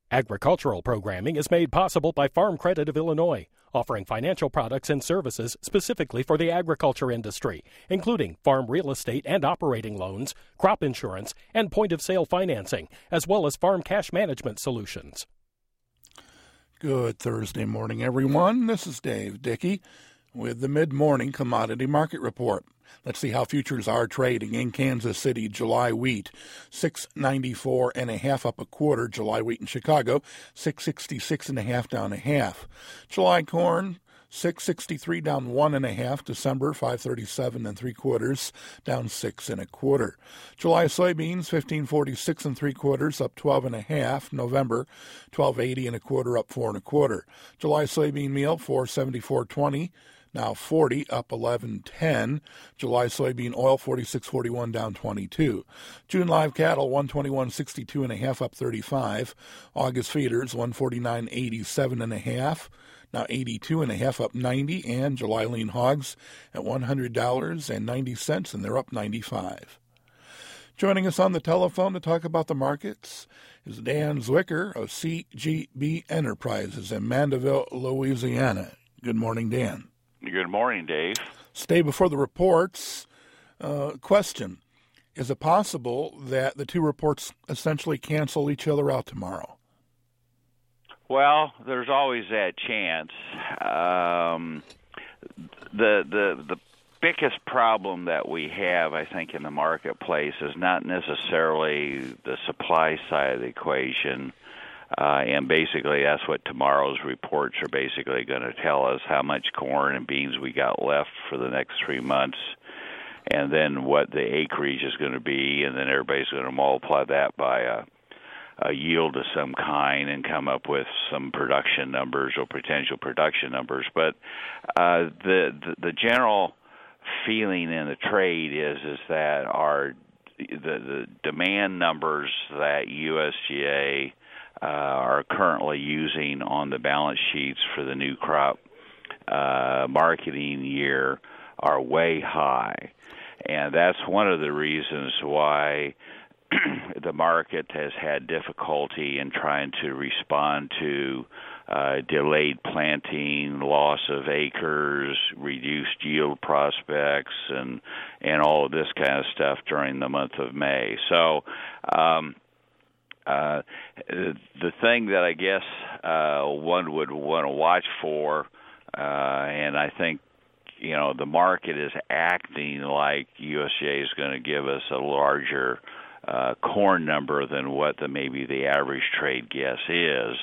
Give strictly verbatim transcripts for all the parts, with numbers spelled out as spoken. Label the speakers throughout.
Speaker 1: Agricultural programming is made possible by Farm Credit of Illinois, offering financial products and services specifically for the agriculture industry, including farm real estate and operating loans, crop insurance, and point-of-sale financing, as well as farm cash management solutions.
Speaker 2: Good Thursday morning, everyone. This is Dave Dickey with the Mid-Morning Commodity Market Report. Let's see how futures are trading in Kansas City. July wheat, six ninety-four and a half up a quarter. July wheat in Chicago, six sixty-six and a half down a half. July corn, six sixty-three down one and a half. December, five thirty-seven and three quarters, down six and a quarter. July soybeans, fifteen forty-six and three quarters, up twelve and a half. November, twelve eighty and a quarter, up four and a quarter. July soybean meal, four seventy-four twenty. Now forty, up eleven ten. July soybean oil, forty-six forty-one, down twenty-two. June live cattle, one twenty-one sixty-two and a half, up thirty-five. August feeders, one forty-nine eighty-seven and a half. Now eighty-two and a half, up ninety. And July lean hogs at one hundred dollars and ninety cents, and they're up ninety-five. Joining us on the telephone to talk about the markets is Dan Zwicker of C G B Enterprises in Mandeville, Louisiana. Good morning, Dan.
Speaker 3: Good morning, Dave.
Speaker 2: Stay before the reports. Uh, question, is it possible that the two reports essentially cancel each other out tomorrow?
Speaker 3: Well, there's always that chance. Um, the, the, the biggest problem that we have, I think, in the marketplace is not necessarily the supply side of the equation. Uh, and basically, that's what tomorrow's reports are basically going to tell us, how much corn and beans we got left for the next three months, and then what the acreage is going to be, and then everybody's going to multiply that by a, a yield of some kind and come up with some production numbers or potential production numbers. But uh, the, the the general feeling in the trade is is that our the, the demand numbers that U S D A Uh, are currently using on the balance sheets for the new crop uh, marketing year are way high. And that's one of the reasons why the market has had difficulty in trying to respond to uh, delayed planting, loss of acres, reduced yield prospects, and, and all of this kind of stuff during the month of May. So, um, Uh, the thing that I guess uh, one would want to watch for, uh, and I think, you know, the market is acting like U S D A is going to give us a larger uh, corn number than what the maybe the average trade guess is.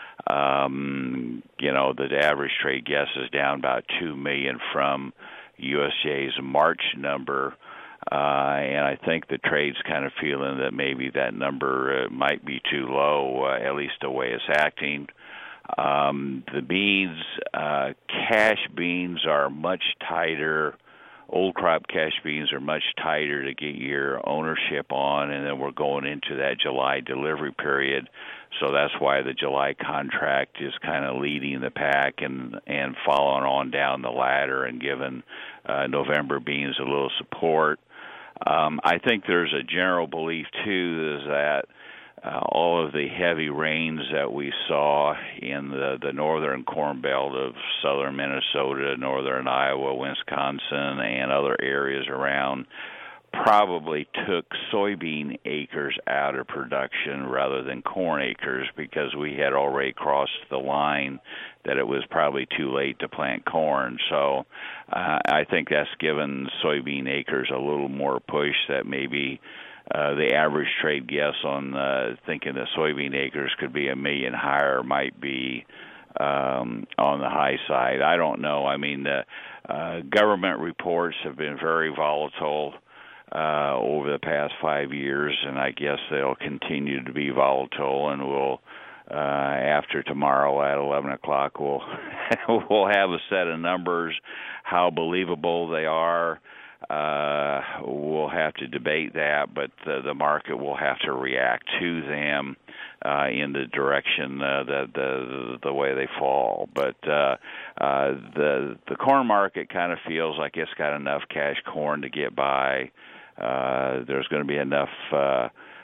Speaker 3: Um, you know, the average trade guess is down about two million from U S D A's March number. Uh, and I think the trade's kind of feeling that maybe that number uh, might be too low, uh, at least the way it's acting. Um, the beans, uh, cash beans are much tighter. Old crop cash beans are much tighter to get your ownership on, and then we're going into that July delivery period. So that's why the July contract is kind of leading the pack and, and following on down the ladder and giving uh, November beans a little support. Um, I think there's a general belief, too, is that uh, all of the heavy rains that we saw in the, the northern corn belt of southern Minnesota, northern Iowa, Wisconsin, and other areas around probably took soybean acres out of production rather than corn acres, because we had already crossed the line that it was probably too late to plant corn. So uh, I think that's given soybean acres a little more push, that maybe uh, the average trade guess on uh, thinking that soybean acres could be a million higher might be um, on the high side. I don't know. I mean, the uh, government reports have been very volatile Uh, over the past five years, and I guess they'll continue to be volatile, and we'll, uh, after tomorrow at eleven o'clock, we'll, we'll have a set of numbers. How believable they are, uh, we'll have to debate that, but the, the market will have to react to them uh, in the direction uh, that the, the way they fall. But uh, uh, the, the corn market kind of feels like it's got enough cash corn to get by. Uh, there's going to be enough uh,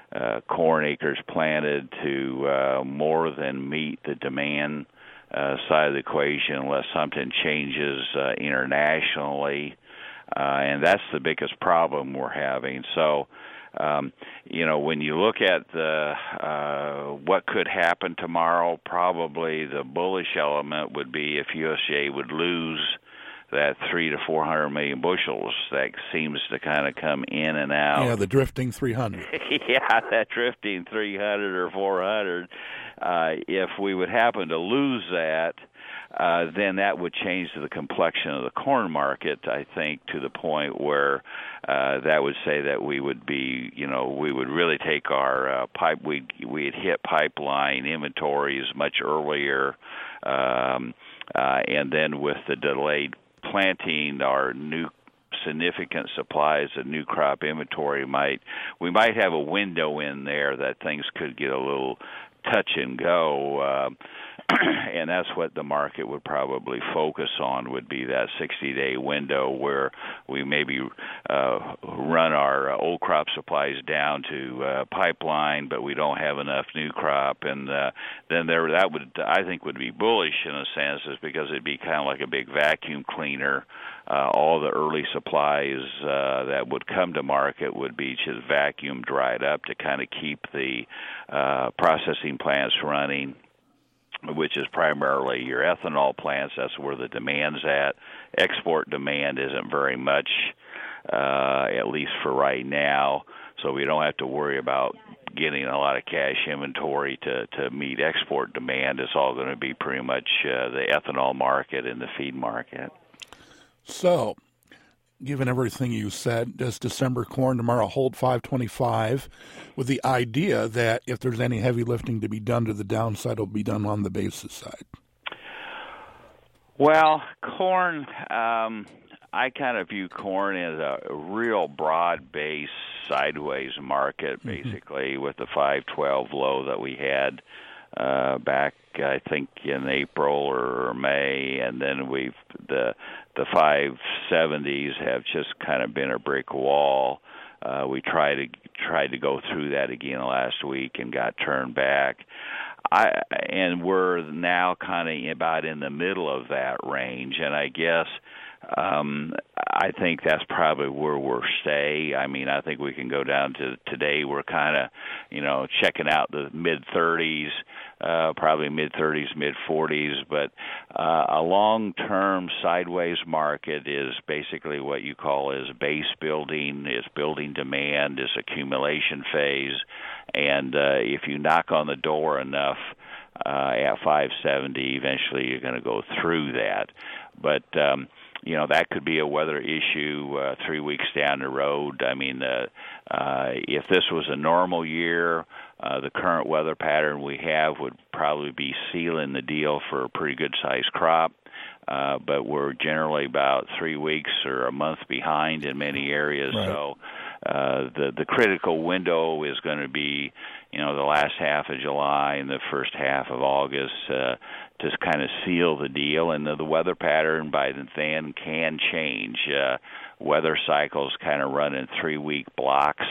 Speaker 3: uh, corn acres planted to uh, more than meet the demand uh, side of the equation unless something changes uh, internationally. Uh, and that's the biggest problem we're having. So, um, you know, when you look at the uh, what could happen tomorrow, probably the bullish element would be if U S D A would lose that three to four hundred million bushels that seems to kind of come in and out.
Speaker 2: Yeah, the drifting three hundred.
Speaker 3: Yeah, that drifting three hundred or four hundred. Uh, if we would happen to lose that, uh, then that would change the complexion of the corn market, I think, to the point where uh, that would say that we would be, you know, we would really take our uh, pipe, we'd, we'd hit pipeline inventories much earlier, um, uh, and then with the delayed planting, our new significant supplies of new crop inventory might we might have a window in there that things could get a little touch and go, uh, and that's what the market would probably focus on, would be that sixty-day window where we maybe uh, run our uh, old crop supplies down to uh, pipeline, but we don't have enough new crop, and uh, then there that would, I think, would be bullish in a sense, is because it'd be kind of like a big vacuum cleaner. Uh, all the early supplies uh, that would come to market would be just vacuum dried up to kind of keep the uh, processing plants running, which is primarily your ethanol plants. That's where the demand's at. Export demand isn't very much, uh, at least for right now, so we don't have to worry about getting a lot of cash inventory to, to meet export demand. It's all going to be pretty much uh, the ethanol market and the feed market.
Speaker 2: So, given everything you said, does December corn tomorrow hold five twenty-five with the idea that if there's any heavy lifting to be done to the downside, it'll be done on the basis side?
Speaker 3: Well, corn, um, I kind of view corn as a real broad-based sideways market, basically, mm-hmm. with the five twelve low that we had uh, back, I think, in April or May, and then we've the the five seventies have just kind of been a brick wall. Uh, we tried to tried to go through that again last week and got turned back. I and we're now kind of about in the middle of that range, and I guess um, I think that's probably where we'll stay. I mean, I think we can go down to today. We're kind of, you know, checking out the mid thirties, uh, probably mid thirties, mid forties. But uh, a long-term sideways market is basically what you call is base building, is building demand, is accumulation phase. And uh, if you knock on the door enough uh, at five seventy, eventually you're going to go through that. But um, you know, that could be a weather issue uh, three weeks down the road. I mean, uh, uh, if this was a normal year, uh, the current weather pattern we have would probably be sealing the deal for a pretty good-sized crop. Uh, but we're generally about three weeks or a month behind in many areas. Right. So uh, the the critical window is going to be, you know, the last half of July and the first half of August uh, to kind of seal the deal. And the, the weather pattern by then can change. Uh, weather cycles kind of run in three-week blocks.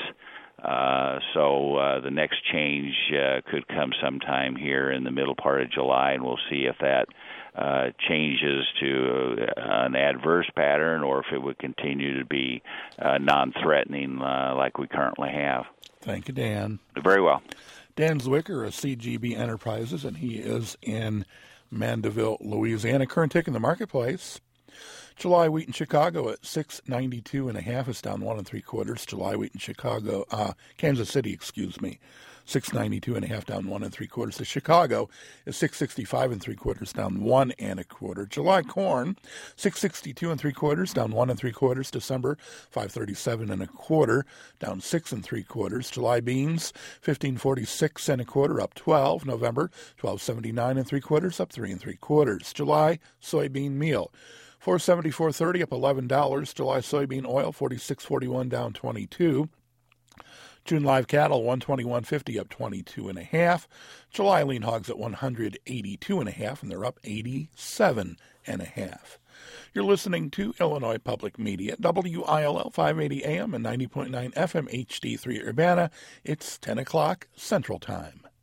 Speaker 3: Uh, so uh, the next change uh, could come sometime here in the middle part of July, and we'll see if that uh, changes to uh, an adverse pattern or if it would continue to be uh, non-threatening uh, like we currently have.
Speaker 2: Thank you, Dan.
Speaker 3: Very well.
Speaker 2: Dan Zwicker of C G B Enterprises, and he is in Mandeville, Louisiana. Current tick in the marketplace. July wheat in Chicago at six ninety-two and a half. It's down one and three quarters. July wheat in Chicago, uh, Kansas City, excuse me, six ninety-two and a half, down one and three quarters. The Chicago is six sixty-five and three quarters, down one and a quarter. July corn, six sixty-two and three quarters, down one and three quarters. December, five thirty-seven and a quarter, down six and three quarters. July beans, fifteen forty-six and a quarter, up twelve. November, twelve seventy-nine and three quarters, up three and three quarters. July soybean meal, four seventy-four thirty, up eleven dollars. July soybean oil, forty-six forty-one, down twenty-two. June live cattle, one twenty-one fifty, up twenty-two and a half. July lean hogs at one eighty-two and a half, and they're up eighty-seven and a half. You're listening to Illinois Public Media, W I L L five eighty A M and ninety point nine F M H D three Urbana. It's ten o'clock Central Time.